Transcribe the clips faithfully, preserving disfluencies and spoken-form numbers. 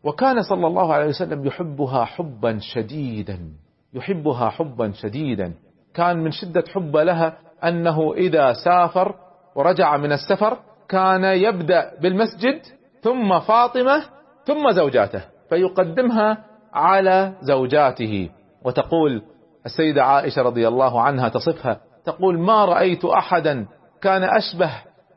وكان صلى الله عليه وسلم يحبها حبا شديدا، يحبها حبا شديدا. كان من شدة حب لها أنه إذا سافر ورجع من السفر كان يبدأ بالمسجد ثم فاطمة ثم زوجاته، فيقدمها على زوجاته. وتقول السيدة عائشة رضي الله عنها تصفها، تقول: ما رأيت أحدا كان أشبه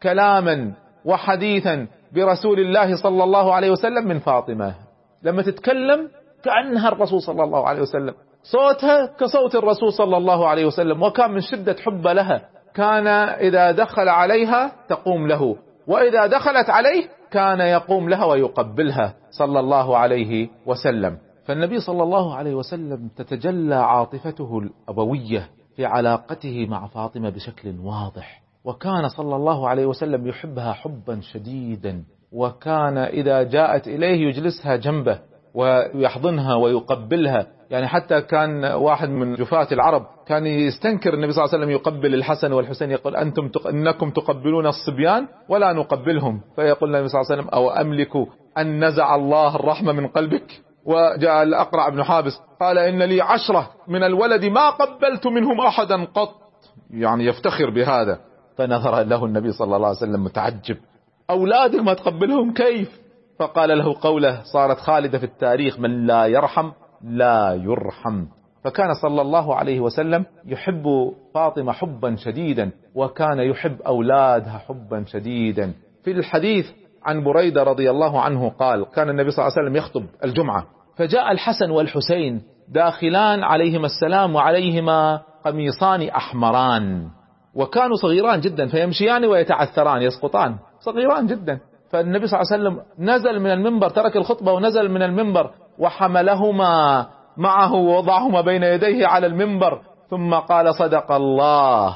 كلاما وحديثا برسول الله صلى الله عليه وسلم من فاطمة. لما تتكلم كأنها الرسول صلى الله عليه وسلم، صوتها كصوت الرسول صلى الله عليه وسلم. وكان من شدة حب لها كان إذا دخل عليها تقوم له، وإذا دخلت عليه كان يقوم لها ويقبلها صلى الله عليه وسلم. فالنبي صلى الله عليه وسلم تتجلى عاطفته الأبوية في علاقته مع فاطمة بشكل واضح، وكان صلى الله عليه وسلم يحبها حبا شديدا. وكان إذا جاءت إليه يجلسها جنبه ويحضنها ويقبلها. يعني حتى كان واحد من جفاة العرب كان يستنكر النبي صلى الله عليه وسلم يقبل الحسن والحسين، يقول: أنتم تق... إنكم تقبلون الصبيان ولا نقبلهم. فيقول النبي صلى الله عليه وسلم: أو أملك أن نزع الله الرحمة من قلبك؟ وجاء الأقرع بن حابس قال: إن لي عشرة من الولد ما قبلت منهم أحدا قط، يعني يفتخر بهذا. فنظر له النبي صلى الله عليه وسلم متعجب: أولادك ما تقبلهم كيف؟ فقال له قوله صارت خالدة في التاريخ: من لا يرحم لا يرحم. فكان صلى الله عليه وسلم يحب فاطمة حبا شديدا، وكان يحب أولادها حبا شديدا. في الحديث عن بريدة رضي الله عنه قال: كان النبي صلى الله عليه وسلم يخطب الجمعة، فجاء الحسن والحسين داخلان عليهما السلام وعليهما قميصان أحمران، وكانوا صغيران جدا، فيمشيان ويتعثران يسقطان، صغيران جدا. فالنبي صلى الله عليه وسلم نزل من المنبر، ترك الخطبة ونزل من المنبر وحملهما معه ووضعهما بين يديه على المنبر، ثم قال: صدق الله،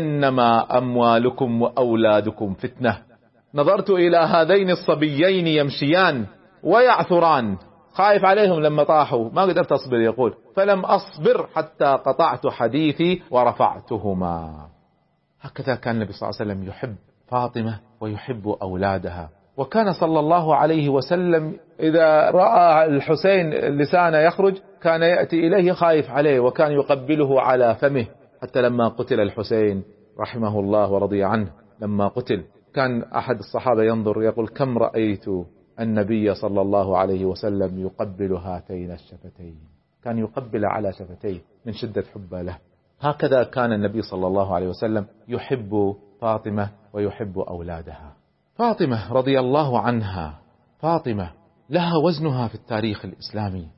إنما أموالكم وأولادكم فتنة. نظرت إلى هذين الصبيين يمشيان ويعثران، خايف عليهم لما طاحوا ما قدرت أصبر، يقول: فلم أصبر حتى قطعت حديثي ورفعتهما. هكذا كان النبي صلى الله عليه وسلم يحب فاطمة ويحب أولادها. وكان صلى الله عليه وسلم إذا رأى الحسين لسانه يخرج كان يأتي إليه خايف عليه، وكان يقبله على فمه. حتى لما قتل الحسين رحمه الله ورضي عنه، لما قتل كان أحد الصحابة ينظر يقول: كم رأيت النبي صلى الله عليه وسلم يقبل هاتين الشفتين. كان يقبل على شفتيه من شدة حبه له. هكذا كان النبي صلى الله عليه وسلم يحب فاطمة ويحب أولادها. فاطمة رضي الله عنها، فاطمة لها وزنها في التاريخ الإسلامي،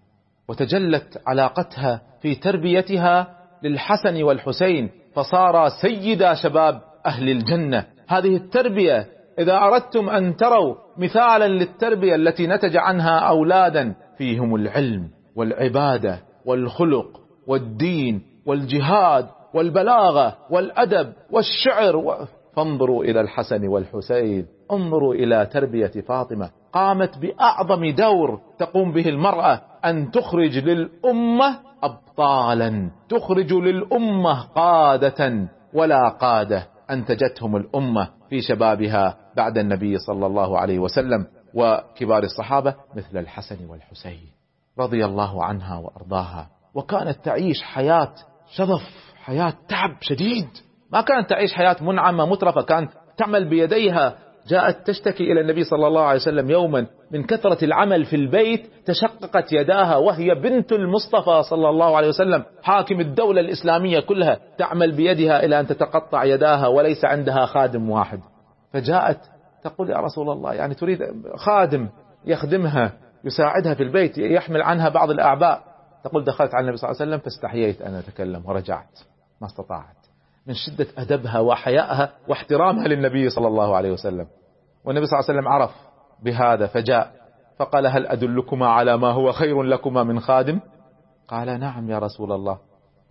وتجلت علاقتها في تربيتها للحسن والحسين، فصار سيدا شباب أهل الجنة. هذه التربية إذا أردتم أن تروا مثالا للتربية التي نتج عنها أولادا فيهم العلم والعبادة والخلق والدين والجهاد والبلاغة والأدب والشعر و... فانظروا إلى الحسن والحسين، انظروا إلى تربية فاطمة. قامت بأعظم دور تقوم به المرأة، أن تخرج للأمة أبطالا، تخرج للأمة قادة ولا قادة أنتجتهم الأمة في شبابها بعد النبي صلى الله عليه وسلم. وكبار الصحابة مثل الحسن والحسين رضي الله عنها وأرضاها. وكانت تعيش حياة شظف، حياة تعب شديد، ما كانت تعيش حياة منعمة مترفة، كانت تعمل بيديها. جاءت تشتكي إلى النبي صلى الله عليه وسلم يوما من كثرة العمل في البيت، تشققت يداها وهي بنت المصطفى صلى الله عليه وسلم حاكم الدولة الإسلامية كلها، تعمل بيدها إلى أن تتقطع يداها وليس عندها خادم واحد. فجاءت تقول: يا رسول الله، يعني تريد خادم يخدمها يساعدها في البيت يحمل عنها بعض الأعباء. تقول: دخلت على النبي صلى الله عليه وسلم فاستحييت أن أتكلم ورجعت، ما استطاعت من شدة أدبها وحيائها واحترامها للنبي صلى الله عليه وسلم. والنبي صلى الله عليه وسلم عرف بهذا فجاء فقال: هل أدلكما على ما هو خير لكما من خادم؟ قال: نعم يا رسول الله.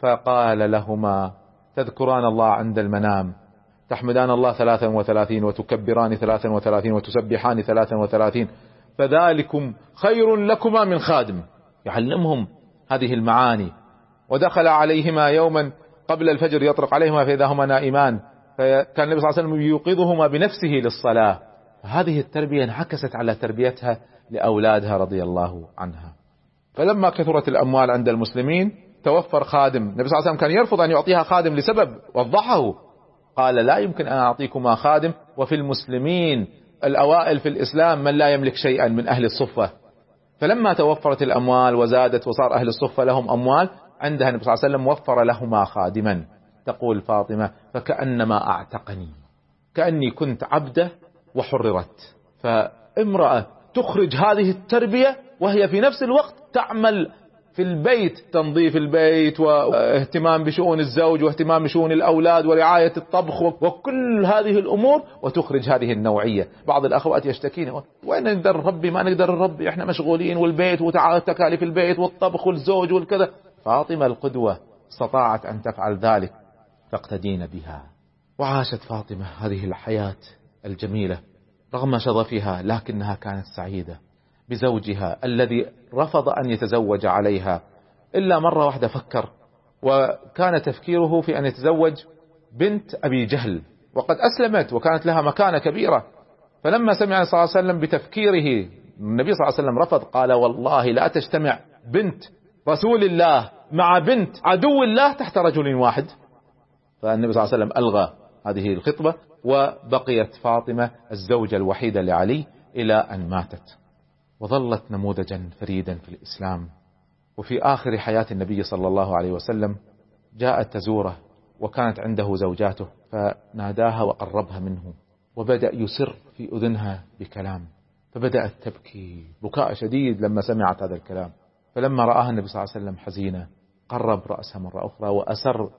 فقال لهما: تذكران الله عند المنام، تحمدان الله ثلاثا وثلاثين، وتكبران ثلاثا وثلاثين، وتسبحان ثلاثا وثلاثين، فذلكم خير لكما من خادم. يعلمهم هذه المعاني. ودخل عليهما يوما قبل الفجر يطرق عليهما فإذا هما نائمان، فكان النبي صلى الله عليه وسلم يوقظهما بنفسه للصلاة. هذه التربية انعكست على تربيتها لأولادها رضي الله عنها. فلما كثرت الأموال عند المسلمين توفر خادم. النبي صلى الله عليه وسلم كان يرفض أن يعطيها خادم لسبب وضحه، قال لا يمكن أن أعطيكما خادم وفي المسلمين الأوائل في الإسلام من لا يملك شيئا من أهل الصفة. فلما توفرت الأموال وزادت وصار أهل الصفة لهم أموال، عندها النبي صلى الله عليه وسلم وفر لهما خادما. تقول فاطمة فكأنما أعتقني، كأني كنت عبدة وحررت. فامرأة تخرج هذه التربية وهي في نفس الوقت تعمل في البيت، تنظيف البيت واهتمام بشؤون الزوج واهتمام بشؤون الأولاد ورعاية الطبخ وكل هذه الأمور، وتخرج هذه النوعية. بعض الأخوات يشتكين وين نقدر نربي، ما نقدر نربي، احنا مشغولين والبيت وتكاليف البيت والطبخ والزوج والكذا. فاطمة القدوة استطاعت أن تفعل ذلك، فاقتدين بها. وعاشت فاطمة هذه الحياة الجميلة رغم شظفها، لكنها كانت سعيدة بزوجها الذي رفض أن يتزوج عليها إلا مرة واحدة فكر، وكان تفكيره في أن يتزوج بنت أبي جهل، وقد أسلمت وكانت لها مكانة كبيرة. فلما سمع صلى الله عليه وسلم بتفكيره، النبي صلى الله عليه وسلم رفض، قال والله لا تجتمع بنت رسول الله مع بنت عدو الله تحت رجل واحد. فالنبي صلى الله عليه وسلم ألغى هذه الخطبة، وبقيت فاطمة الزوجة الوحيدة لعلي إلى أن ماتت، وظلت نموذجا فريدا في الإسلام. وفي آخر حياة النبي صلى الله عليه وسلم جاءت تزوره، وكانت عنده زوجاته، فناداها وقربها منه، وبدأ يسر في أذنها بكلام، فبدأت تبكي بكاء شديد لما سمعت هذا الكلام. فلما رآها النبي صلى الله عليه وسلم حزينة قرب رأسها مرة أخرى وأسر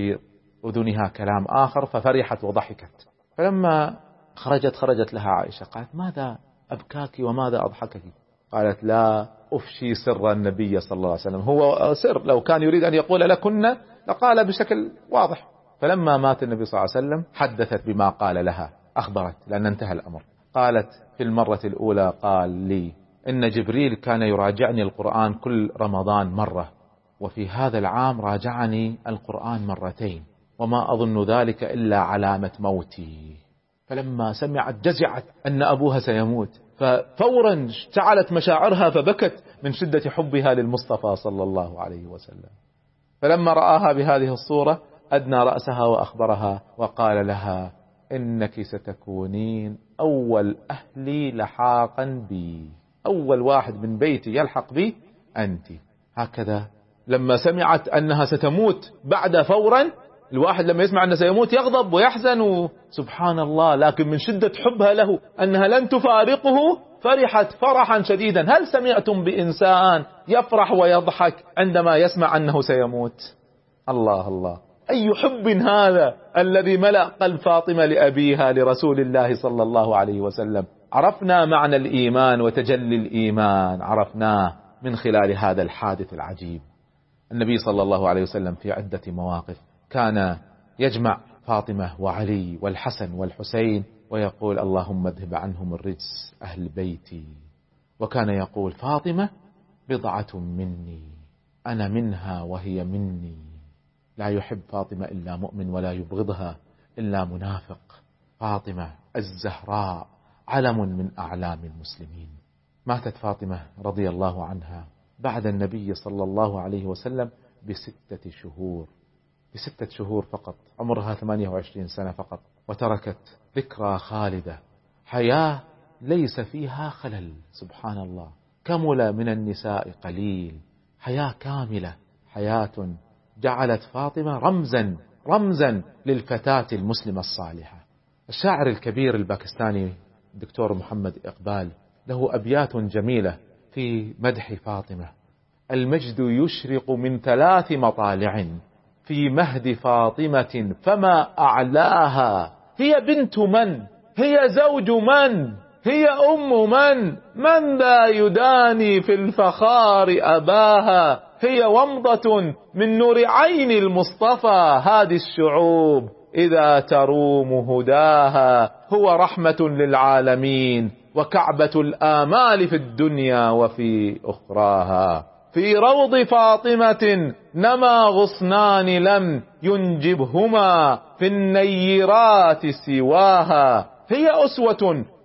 بأذنها كلام آخر، ففرحت وضحكت. فلما خرجت خرجت لها عائشة، قالت ماذا أبكاك وماذا أضحكك؟ قالت لا أفشي سر النبي صلى الله عليه وسلم، هو سر، لو كان يريد أن يقول لكن لقال بشكل واضح. فلما مات النبي صلى الله عليه وسلم حدثت بما قال لها، أخبرت لأن انتهى الأمر. قالت في المرة الأولى قال لي إن جبريل كان يراجعني القرآن كل رمضان مرة، وفي هذا العام راجعني القرآن مرتين، وما أظن ذلك إلا علامة موتي. فلما سمعت جزعت أن أبوها سيموت، ففورا اشتعلت مشاعرها فبكت من شدة حبها للمصطفى صلى الله عليه وسلم. فلما رآها بهذه الصورة أدنى رأسها وأخبرها وقال لها إنك ستكونين أول أهلي لحاقا بي، أول واحد من بيتي يلحق بي أنت. هكذا لما سمعت أنها ستموت بعد فورا، الواحد لما يسمع أنه سيموت يغضب ويحزن سبحان الله، لكن من شدة حبها له أنها لن تفارقه فرحت فرحا شديدا. هل سمعتم بإنسان يفرح ويضحك عندما يسمع أنه سيموت؟ الله الله، أي حب هذا الذي ملأ قلب فاطمة لأبيها لرسول الله صلى الله عليه وسلم. عرفنا معنى الإيمان وتجلي الإيمان، عرفناه من خلال هذا الحادث العجيب. النبي صلى الله عليه وسلم في عدة مواقف كان يجمع فاطمة وعلي والحسن والحسين ويقول اللهم اذهب عنهم الرجس أهل بيتي، وكان يقول فاطمة بضعة مني أنا منها وهي مني، لا يحب فاطمة إلا مؤمن ولا يبغضها إلا منافق. فاطمة الزهراء علم من أعلام المسلمين. ماتت فاطمة رضي الله عنها بعد النبي صلى الله عليه وسلم بستة شهور، بستة شهور فقط، عمرها ثمانية وعشرين سنة فقط، وتركت ذكرى خالدة، حياة ليس فيها خلل. سبحان الله، كمل من النساء قليل، حياة كاملة، حياة جعلت فاطمة رمزا رمزا للفتاة المسلمة الصالحة. الشاعر الكبير الباكستاني الدكتور محمد إقبال له أبيات جميلة في مدح فاطمة. المجد يشرق من ثلاث مطالع في مهد فاطمة فما أعلاها، هي بنت من؟ هي زوج من؟ هي أم من؟ من ذا يداني في الفخار أباها؟ هي ومضة من نور عين المصطفى، هذه الشعوب إذا تروم هداها. هو رحمة للعالمين وكعبة الآمال في الدنيا وفي أخراها. في روض فاطمة نما غصنان لم ينجبهما في النيرات سواها. هي أسوة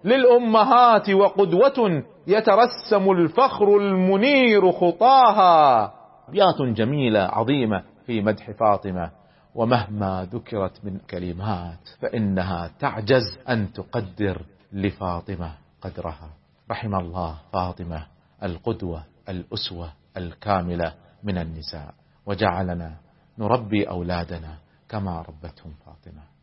للأمهات وقدوة يترسم الفخر المنير خطاها. أبيات جميلة عظيمة في مدح فاطمة، ومهما ذكرت من كلمات فإنها تعجز أن تقدر لفاطمة قدرها. رحم الله فاطمة القدوة الأسوة الكاملة من النساء، وجعلنا نربي أولادنا كما ربتهم فاطمة.